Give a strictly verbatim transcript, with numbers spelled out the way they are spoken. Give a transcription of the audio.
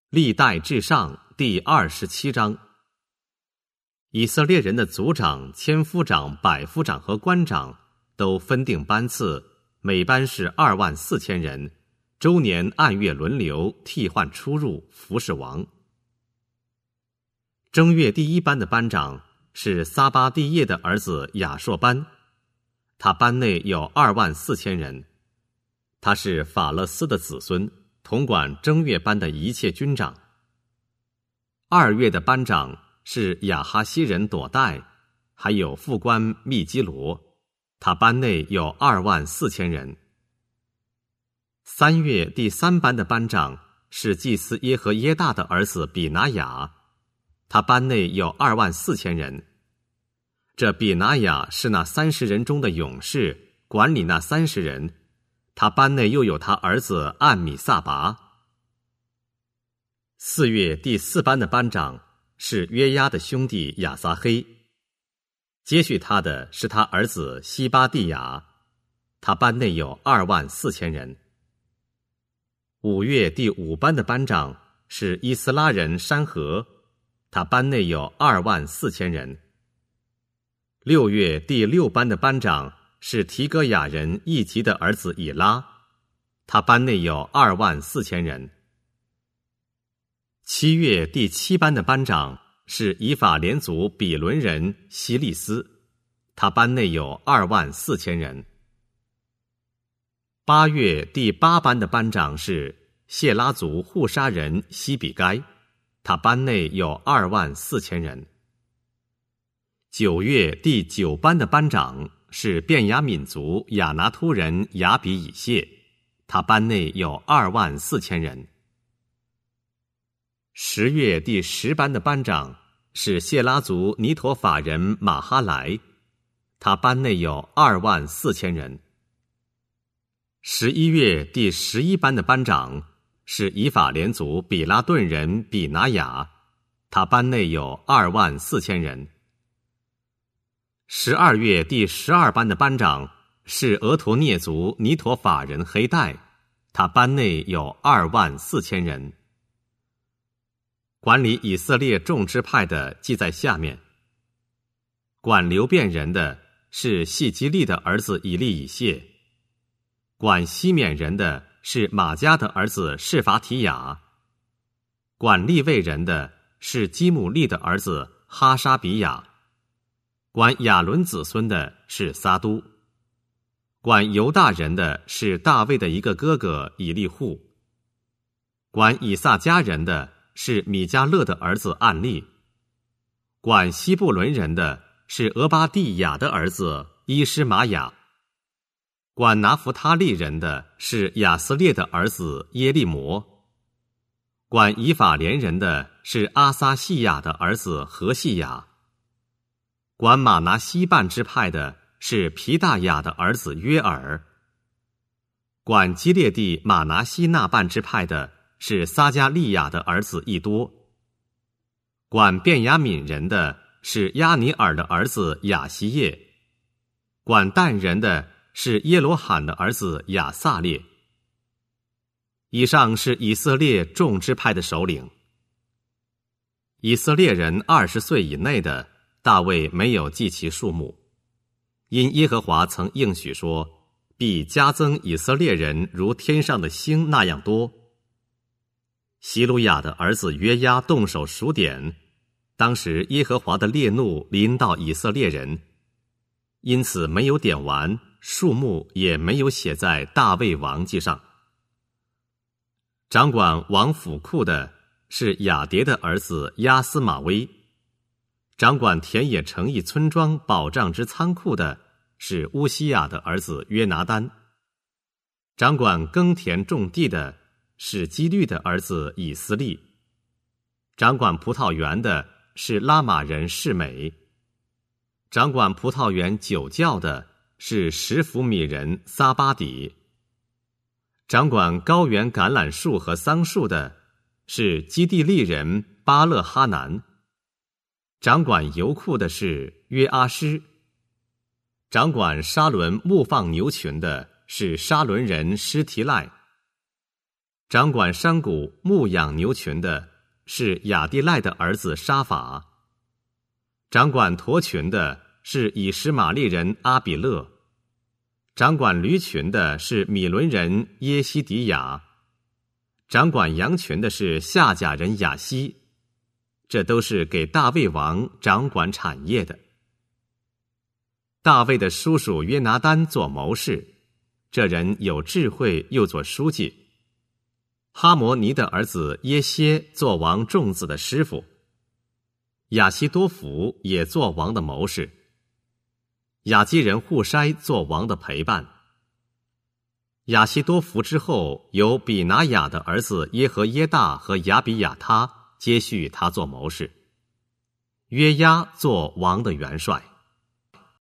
历代至上第二十七章。以色列人的族长、千夫长、百夫长和官长都分定班次，每班是二万四千人，周年按月轮流替换出入，服侍王。正月第一班的班长是撒巴蒂叶的儿子亚硕班，他班内有二万四千人，他是法勒斯的子孙，统管正月班的一切军长。二月的班长是亚哈西人朵代，还有副官密基罗，他班内有二万四千人。三月第三班的班长是祭司耶和耶大的儿子比拿雅，他班内有二万四千人。这比拿雅是那三十人中的勇士，管理那三十人，他班内又有他儿子暗米撒拔。四月第四班的班长是约押的兄弟亚撒黑，接续他的是他儿子西巴蒂亚，他班内有二万四千人。五月第五班的班长是伊斯拉人山河，他班内有二万四千人。六月第六班的班长是提戈雅人易吉的儿子以拉，他班内有二万四千人。七月第七班的班长是以法莲族比伦人希利斯，他班内有二万四千人。八月第八班的班长是谢拉族护沙人西比该，他班内有二万四千人。九月第九班的班长是便雅悯族亚拿突人亚比以谢，他班内有二万四千人。十月第十班的班长是谢拉族尼陀法人马哈莱，他班内有二万四千人。十一月第十一班的班长是以法莲族比拉顿人比拿雅，他班内有二万四千人。十二月第十二班的班长是俄陀涅族尼陀法人黑代，他班内有二万四千人。管理以色列众支派的记在下面。管流便人的是细基利的儿子以利以谢，管西缅人的是马加的儿子示法提雅，管利未人的是基姆利的儿子哈沙比雅，管亚伦子孙的是撒都，管犹大人的是大卫的一个哥哥以利户，管以萨迦人的是米迦勒的儿子暗利，管西布伦人的是俄巴蒂亚的儿子伊施玛雅，管拿弗他利人的是亚斯列的儿子耶利摩，管以法莲人的是阿撒细亚的儿子何细亚，管马拿西半支派的是皮大雅的儿子约尔，管基列地马拿西那半支派的是撒加利亚的儿子益多，管便雅悯人的是亚尼尔的儿子亚希叶，管但人的是耶罗罕的儿子亚撒列。以上是以色列众支派的首领。以色列人二十岁以内的，大卫没有记其数目，因耶和华曾应许说，必加增以色列人如天上的星那样多。希鲁雅的儿子约押动手数点，当时耶和华的烈怒临到以色列人，因此没有点完，数目也没有写在大卫王记上。掌管王府库的是雅迭的儿子亚斯马威，掌管田野城邑村庄保障之仓库的是乌西亚的儿子约拿单，掌管耕田种地的是基律的儿子以斯利，掌管葡萄园的是拉玛人示美，掌管葡萄园酒窖的是什弗米人撒巴底，掌管高原橄榄树和桑树的是基地利人巴勒哈南，掌管油库的是约阿施，掌管沙伦牧放牛群的是沙伦人施提赖， 掌管山谷牧养牛群的是亚地赖的儿子沙法，掌管驼群的是以实玛利人阿比勒，掌管驴群的是米伦人耶西迪亚，掌管羊群的是夏甲人亚西。这都是给大卫王掌管产业的。大卫的叔叔约拿单做谋士，这人有智慧，又做书记。哈摩尼的儿子耶歇做王众子的师傅，亚希多弗也做王的谋士，亚基人户筛做王的陪伴。亚希多弗之后，有比拿雅的儿子耶和耶大和亚比亚他接续他做谋士，约押做王的元帅。